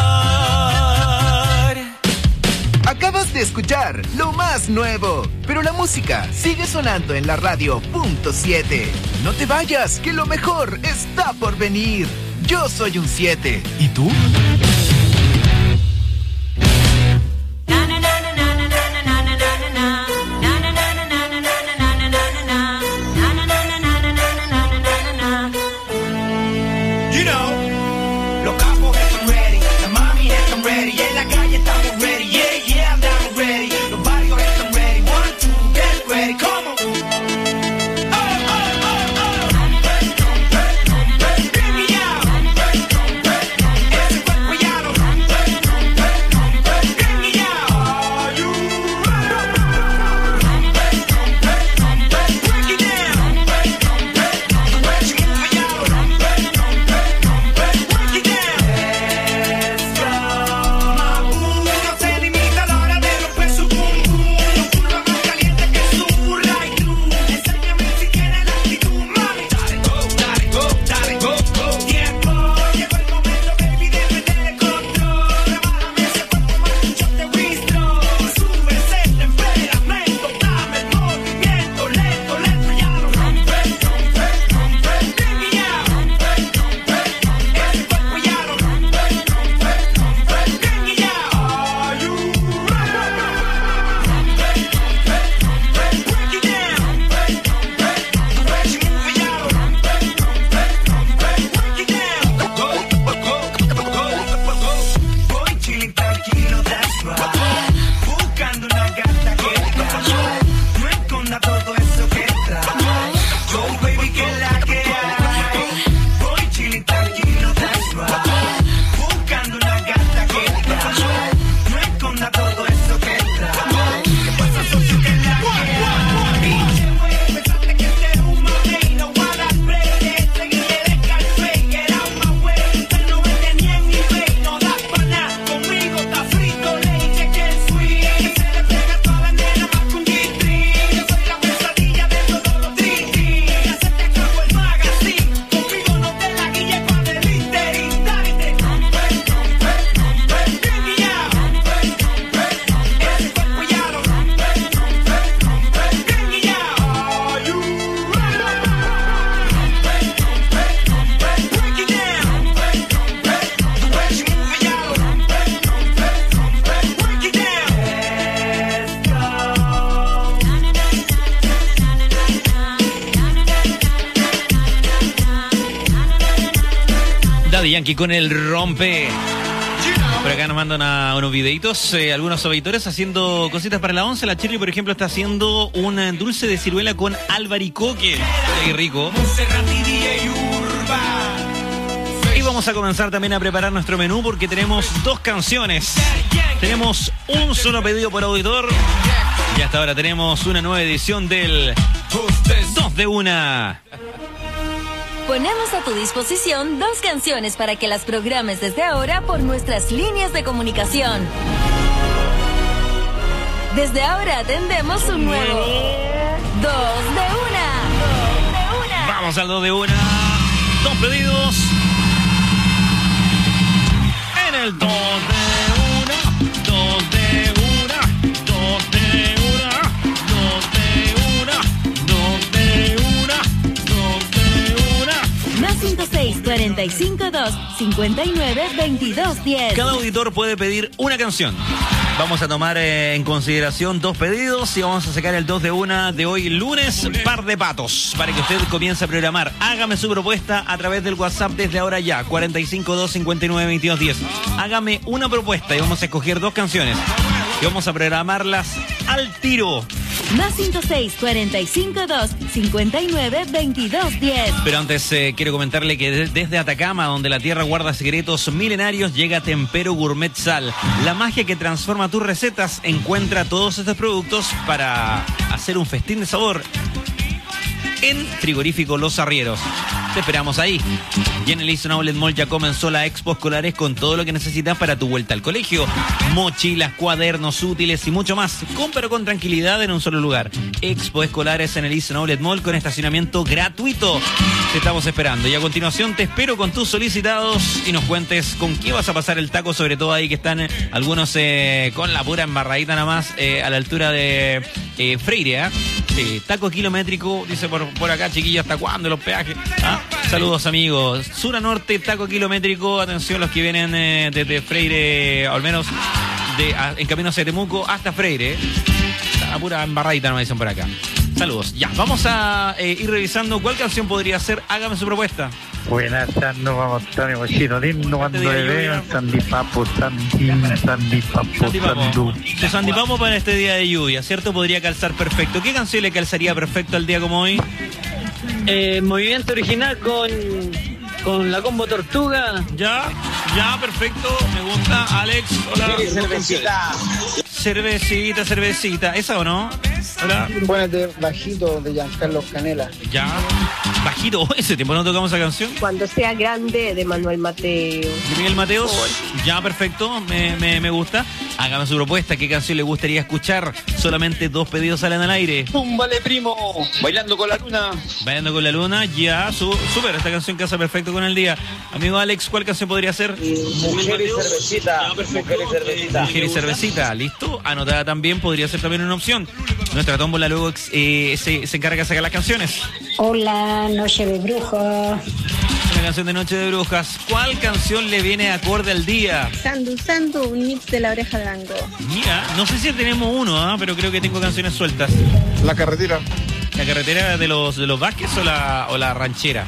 Acabas de escuchar lo más nuevo, pero la música sigue sonando en la radio punto siete. No te vayas, que lo mejor está por venir. Yo soy un siete. ¿Y tú? Yankee con el rompe. Por acá nos mandan a unos videitos, eh, algunos auditores haciendo cositas para la once. La Shirley, por ejemplo, está haciendo un dulce de ciruela con albaricoque. Qué rico. Y vamos a comenzar también a preparar nuestro menú porque tenemos dos canciones. Tenemos un solo pedido por auditor. Y hasta ahora tenemos una nueva edición del Dos de una. Ponemos a tu disposición dos canciones para que las programes desde ahora por nuestras líneas de comunicación. Desde ahora atendemos un nuevo dos de una. Dos de una. Vamos al dos de una. Dos pedidos. En el dos de una. Dos de una. Dos de una. Dos de una. Dos de una. Dos de una. Más cinco seis, cuarenta y cinco, dos, cincuenta y nueve, veintidós, diez. Cada auditor puede pedir una canción. Vamos a tomar eh, en consideración dos pedidos y vamos a sacar el dos de una de hoy, lunes, par de patos, para que usted comience a programar. Hágame su propuesta a través del WhatsApp desde ahora ya, cuarenta y cinco, dos, cincuenta y nueve, veintidós, diez. Hágame una propuesta y vamos a escoger dos canciones y vamos a programarlas al tiro. Más cinco seis, cuarenta y cinco, dos, cincuenta y nueve, veintidós, diez. Pero antes eh, quiero comentarle que de- desde Atacama, donde la tierra guarda secretos milenarios, llega Tempero Gourmet Sal. La magia que transforma tus recetas. Encuentra todos estos productos para hacer un festín de sabor en Frigorífico Los Arrieros. Te esperamos ahí. Y en el Easton Outlet Mall ya comenzó la Expo Escolares con todo lo que necesitas para tu vuelta al colegio. Mochilas, cuadernos, útiles y mucho más. Compra con tranquilidad en un solo lugar. Expo Escolares en el Easton Outlet Mall con estacionamiento gratuito. Te estamos esperando. Y a continuación te espero con tus solicitados y nos cuentes con qué vas a pasar el taco, sobre todo ahí que están eh, algunos eh, con la pura embarradita nada más eh, a la altura de eh, Freire, ¿eh? Sí, taco kilométrico, dice por, por acá, chiquillos, ¿hasta cuándo los peajes? ¿Ah? Saludos, amigos. Sur a norte, taco kilométrico. Atención los que vienen eh, desde Freire, al menos de, a, en camino hacia Temuco hasta Freire. La pura embarradita nos dicen por acá. Saludos. Ya, vamos a eh, ir revisando cuál canción podría ser. Hágame su propuesta. Buenas tardes, vamos a estar cochino lindo cuando le veo Sandy Papo, Sandy, Sandy Papo, Sandy Papo. Sandu. Su Sandy Papo para este día de lluvia, ¿cierto? Podría calzar perfecto. ¿Qué canción le calzaría perfecto al día como hoy? Eh, movimiento original con, con la combo Tortuga. Ya, ya, perfecto. Me gusta. Alex, hola. Sí, cervecita. Cervecita, cervecita. ¿Esa o no? Hola. Buenas de Bajito de Giancarlo Canela. Ya. Bajito. Ese tiempo no tocamos esa canción. Cuando sea grande, de Manuel Mateo. ¿De Miguel Mateos? Ya, perfecto. Me, me, me gusta. Hágame su propuesta. ¿Qué canción le gustaría escuchar? Solamente dos pedidos salen al aire. Túmbale, primo. Bailando con la luna. Bailando con la luna. Ya. Su, súper. Esta canción casa perfecto con el día. Amigo Alex, ¿cuál canción podría ser? Mujer y cervecita. Mujer y cervecita. Mujer y cervecita. ¿Listo? Anotada también. Podría ser también una opción. Nuestra tómbola luego eh, se, se encarga de sacar las canciones. Hola, Noche de Brujas. Una canción de Noche de Brujas. ¿Cuál canción le viene acorde al día? Sandu, Sandu, un mix de La Oreja de Van Gogh. Mira, no sé si tenemos uno, ¿eh? Pero creo que tengo canciones sueltas. La carretera. ¿La carretera de los de los Vázquez o la, o la ranchera?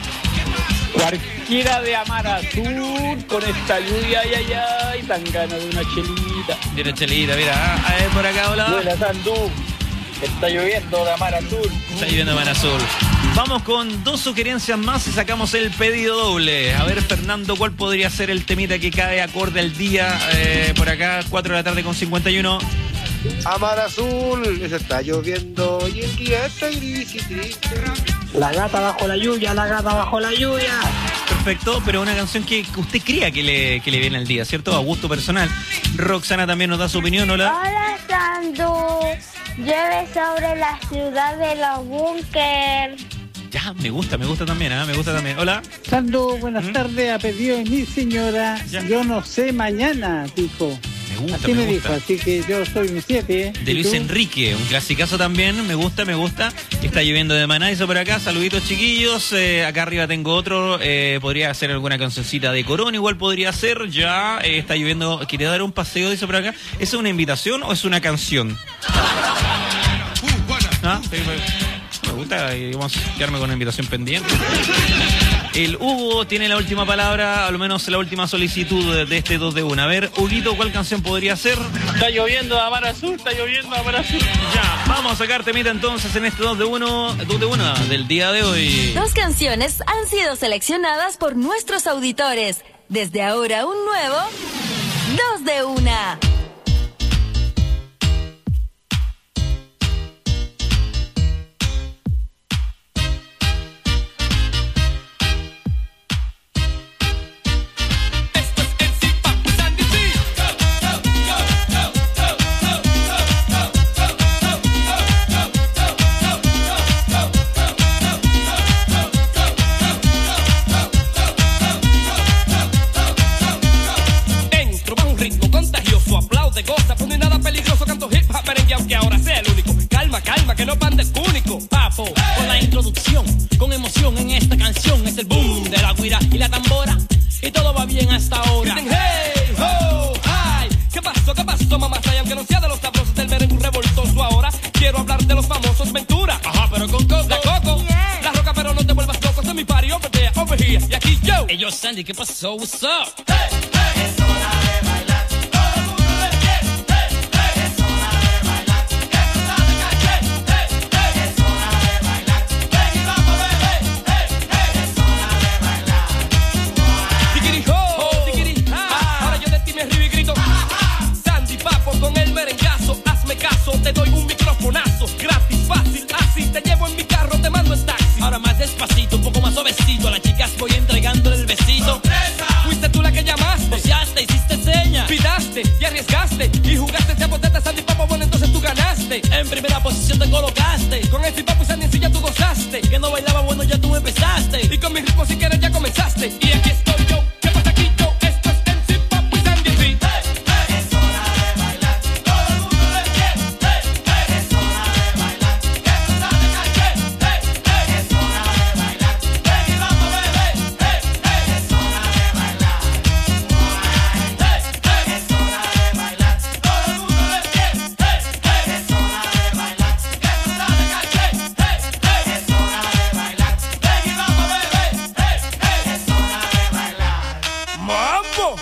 Cualquiera de Amar Azul con esta lluvia, ay, ay, ay, tan gana de una chelita. De una chelita, mira. A ver, por acá, hola. Buena, Sandu. Está lloviendo de Amar Azul. Está lloviendo de Amar Azul. Vamos con dos sugerencias más y sacamos el pedido doble. A ver, Fernando, ¿cuál podría ser el temita que cae acorde al día? Eh, por acá, cuatro de la tarde con cincuenta y uno. Amar Azul, se está lloviendo y el día está gris y triste. La gata bajo la lluvia, la gata bajo la lluvia. Perfecto, pero una canción que usted crea que le, que le viene al día, ¿cierto? A gusto personal. Roxana también nos da su opinión, hola. Hola, Sandu. Llueve sobre la ciudad de los búnkers. Ya, me gusta, me gusta también, ¿eh? Me gusta también. Hola. Sandu, buenas ¿Mm? tardes. Ha pedido mi señora, ya. Yo no sé mañana, dijo. Me gusta, Así me, me gusta. dijo, así que yo soy un siete. ¿eh? De ¿Y Luis tú? Enrique, un clasicazo también, me gusta, me gusta. Está lloviendo de Manaiso por acá, saluditos chiquillos. Eh, acá arriba tengo otro, eh, podría ser alguna cancioncita de Corona, igual podría ser. Ya eh, está lloviendo, quiere dar un paseo, dice por acá. ¿Es una invitación o es una canción? ¿Ah? Sí, me gusta, y vamos a quedarme con una invitación pendiente. El Hugo tiene la última palabra, al menos la última solicitud de, de este dos de una. A ver, Huguito, ¿cuál canción podría ser? Está lloviendo de Amar Azul, está lloviendo de Amar Azul. Ya, vamos a sacar temita entonces en este dos de uno, dos de una del día de hoy. Dos canciones han sido seleccionadas por nuestros auditores. Desde ahora un nuevo dos de una. que no pan de único, papo. Con la introducción, con emoción en esta canción. Es el boom de la guira y la tambora. Y todo va bien hasta ahora. Griten, hey, ho, ay. ¿Qué pasó, qué pasó, mamá? Y aunque no sea de los sabrosos del merengue revoltoso ahora, quiero hablar de los famosos Ventura. Ajá, pero con Coco. La Coco, yeah. La Roca, pero no te vuelvas loco. Soy mi party over there, over here. Y aquí yo. Hey, yo, Sandy, ¿qué pasó? What's up? Hey, hey. Es hora de bailar. Todo el mundo de pie. Hey, hey. Es hora de bailar. Que tú sabes que hey, hey, hey. Es hora de bailar. Ven y vamos, bebé. Hey, hey. Es hora de bailar. Tiquiri ho, tiquiri ha. Ahora yo de ti me río y grito. Sandy Papo con el merengazo. Hazme caso, te doy un microfonazo. Gratis, fácil, así. Te llevo en mi carro, te mando en taxi. Ahora más despacito, un poco más suavecito. A las chicas voy entregándole el besito. ¡Sorpresa! Fuiste tú la que llamaste. Boceaste, hiciste señas. Pidaste y arriesgaste. Y jugaste ese botete, Sandy Papo, bueno, entonces tú ganaste. En primera posición te colocaste. Con el Papo y Sandy en silla tú gozaste. Que no bailaba, bueno, ya tú empezaste. Y con mi ritmo si quieres ya comenzaste. Y aquí estoy yo. ¿Qué pasa aquí yo? Esto es M C Papo y Sandy en sí. Hey, hey. Es hora de bailar. Todo el mundo de pie. Hey, hey. Es hora de bailar. Que tú sabes que hey, hey, hey. Es hora de bailar. Ven y vamos, bebé. Hey, hey. Es hora de bailar. Hey, hey. Es hora de bailar. Todo el mundo de pie. Hey, hey. Es hora de bailar. Que tú sabes que hey, hey, hey. Es hora de bailar. Ven y vamos, bebé. Hey, hey. Es hora de bailar. ¡Mambo!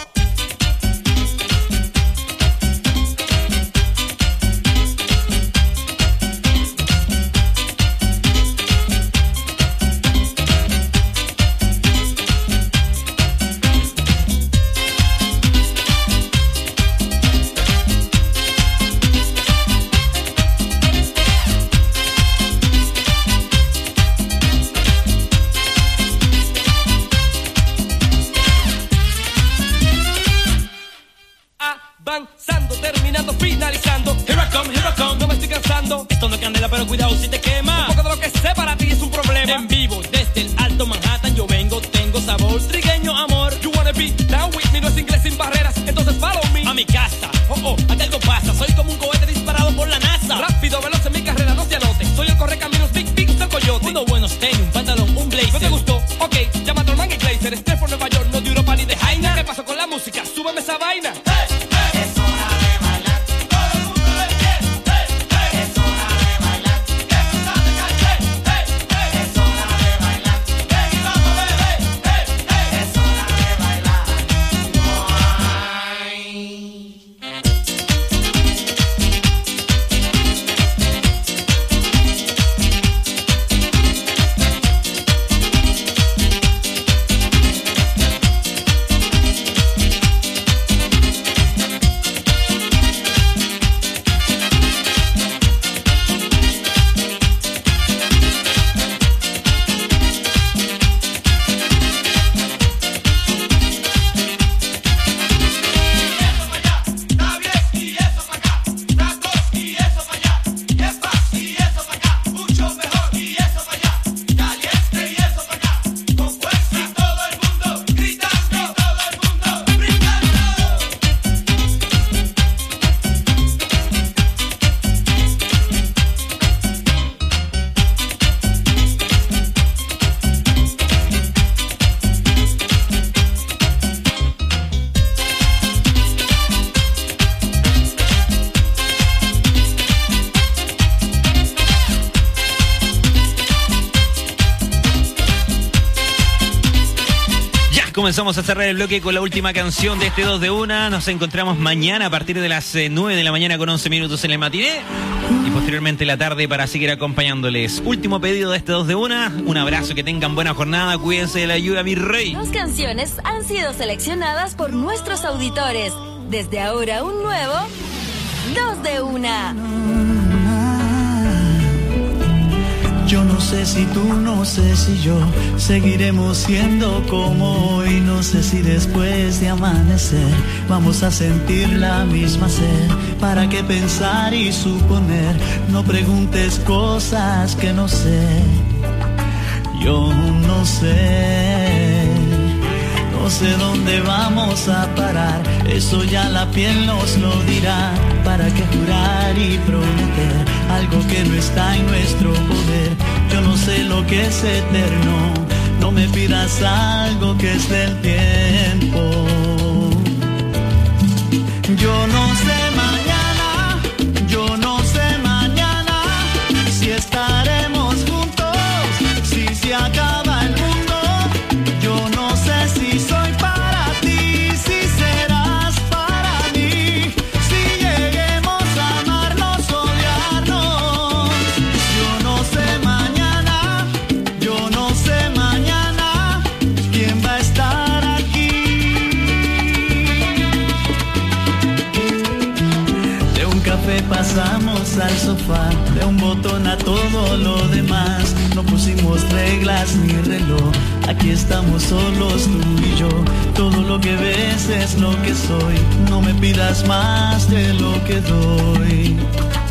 Avanzando, terminando, finalizando. Here I come, here I come, no me estoy cansando. Esto no es candela, pero cuidado si te quema. Un poco de lo que sé para ti es un problema. En vivo, desde el Alto Manhattan yo vengo, tengo sabor trigueño, amor. You wanna be down with me, no es inglés sin barreras, entonces follow me. A mi casa, oh oh, aquí algo pasa. Soy como un cohete disparado por la NASA. Rápido, veloz en mi carrera, no se anote. Soy el correcaminos, big, big, del coyote. Unos buenos tenis, un pantalón, un blazer. ¿No te gustó? Ok, llama a tu man y blazer. Estrés por Nueva York, no de Europa ni de Jaina. ¿Qué pasó con la música? Súbeme esa vaina. Hey, hey. Es hora de bailar. Todo el mundo de pie. Hey, hey. Es hora de bailar. Que tú sabes que hey, hey, hey. Es hora de bailar. Ven y vamos, bebé. Hey, hey. Es hora de bailar. Comenzamos a cerrar el bloque con la última canción de este dos de una. Nos encontramos mañana a partir de las nueve de la mañana con once minutos en el matiné. Y posteriormente la tarde para seguir acompañándoles. Último pedido de este dos de una. Un abrazo, que tengan buena jornada. Cuídense de la lluvia, mi rey. Dos canciones han sido seleccionadas por nuestros auditores. Desde ahora un nuevo dos de una. Yo no sé si tú, no sé si yo seguiremos siendo como hoy. No sé si después de amanecer vamos a sentir la misma sed. ¿Para qué pensar y suponer? No preguntes cosas que no sé. Yo no sé. No sé dónde vamos a parar, eso ya la piel nos lo dirá. ¿Para qué jurar y prometer algo que no está en nuestro poder? Yo no sé lo que es eterno, no me pidas algo que es del tiempo. Yo no sé mañana, yo no sé mañana si estaremos juntos, si se acaba el mundo. Yo no sé si soy para ti, si serás para mí, si lleguemos a amarnos, odiarnos. Yo no sé mañana, yo no sé mañana quién va a estar aquí. De un café pasamos al sofá, de un botón a todo lo demás. No pusimos reglas ni reloj, aquí estamos solos tú y yo. Todo lo que ves es lo que soy, no me pidas más de lo que doy.